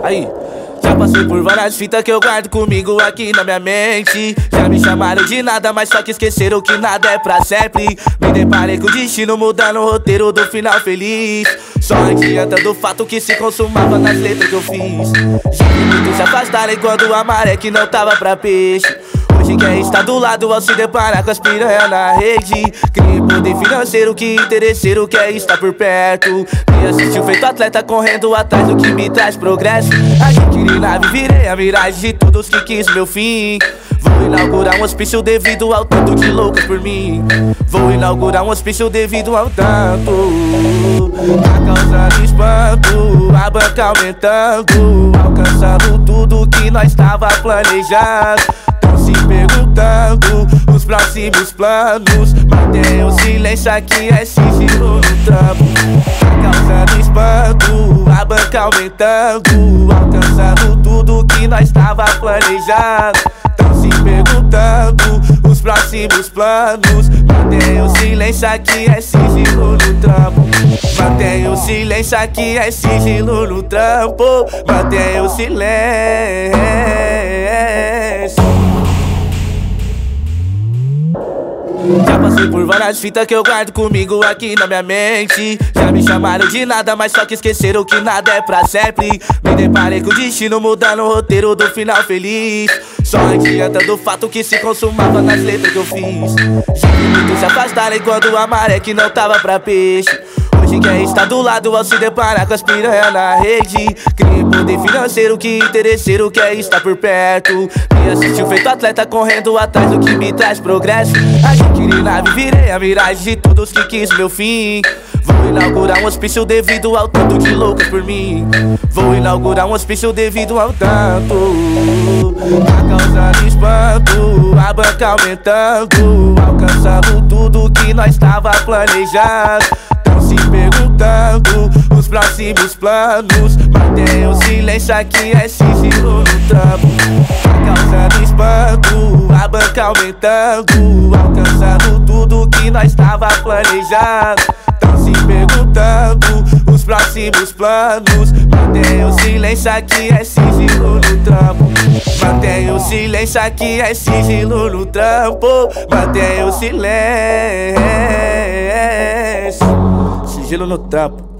Aí, já passei por várias fitas que eu guardo comigo aqui na minha mente. Já me chamaram de nada, mas só que esqueceram que nada é pra sempre. Me deparei com o destino mudando o roteiro do final feliz. Só adianta do fato que se consumava nas letras que eu fiz. Já vi muitos se afastarem quando a maré que não tava pra peixe. Hoje quer estar do lado ao se deparar com as piranha na rede. Cria poder financeiro que interesseiro quer estar por perto. Me assistiu feito atleta correndo atrás do que me traz progresso. Adquiri nave, virei a miragem de todos que quis meu fim. Vou inaugurar um hospício devido ao tanto de loucas por mim. Vou inaugurar um hospício devido ao tanto. Tá causando espanto, a banca aumentando, alcançando tudo que nós tava planejando. Se perguntando os próximos planos. Mantenha o silêncio, aqui é sigilo no trampo. Tá causando espanto, a banca aumentando, alcançando tudo que nós tava planejando. Tão se perguntando os próximos planos. Mantenha o silêncio, aqui é sigilo no trampo. Mantenha o silêncio, aqui é sigilo no trampo. Mantenha o silêncio. Já passei por várias fitas que eu guardo comigo aqui na minha mente. Já me chamaram de nada, mas só que esqueceram que nada é pra sempre. Me deparei com o destino mudando o roteiro do final feliz. Só adianta do fato que se consumava nas letras que eu fiz. Já vi muitos se afastarem quando a maré que não tava pra peixe. Hoje quer estar do lado ao se deparar com as piranha na rede. Cria poder financeiro que interesseiro quer estar por perto. Me assistiu feito atleta correndo atrás do que me traz progresso. Adquiri nave, virei a miragem de todos que quis meu fim. Vou inaugurar um hospício devido ao tanto de loucas por mim. Vou inaugurar um hospício devido ao tanto. Tá causando espanto, a banca aumentando, alcançando tudo que nós tava planejando. Se perguntando os próximos planos. Mantenha o silêncio, aqui é sigilo no trampo. Tá causando espanto, a banca aumentando, alcançando tudo que nós tava planejando. Tão se perguntando os próximos planos. Mantenha o silêncio, aqui é sigilo no trampo. Mantenha o silêncio, aqui é sigilo no trampo. Mantenha o silêncio. Sigilo no trampo.